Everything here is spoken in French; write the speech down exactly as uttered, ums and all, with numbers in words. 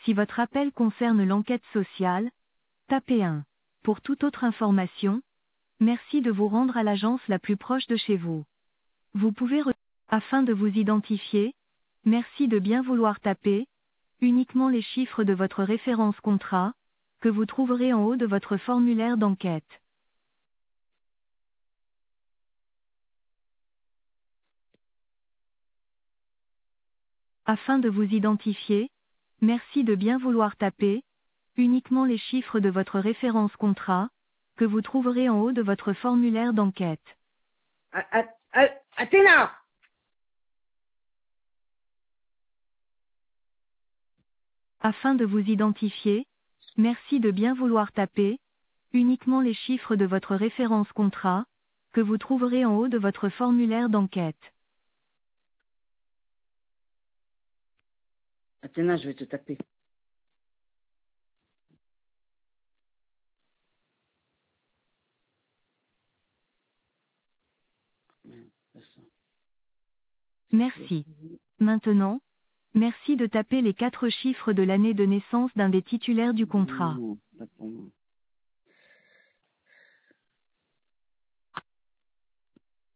Si votre appel concerne l'enquête sociale, tapez un. Pour toute autre information, merci de vous rendre à l'agence la plus proche de chez vous. Vous pouvez re- Afin de vous identifier, merci de bien vouloir taper uniquement les chiffres de votre référence contrat, que vous trouverez en haut de votre formulaire d'enquête. Afin de vous identifier, merci de bien vouloir taper uniquement les chiffres de votre référence contrat, que vous trouverez en haut de votre formulaire d'enquête. A- a- a- Athéna! Afin de vous identifier, merci de bien vouloir taper uniquement les chiffres de votre référence contrat, que vous trouverez en haut de votre formulaire d'enquête. Athéna, je vais te taper. Merde, pas ça. Merci. Maintenant, merci de taper les quatre chiffres de l'année de naissance d'un des titulaires du contrat. Non, pas pour moi.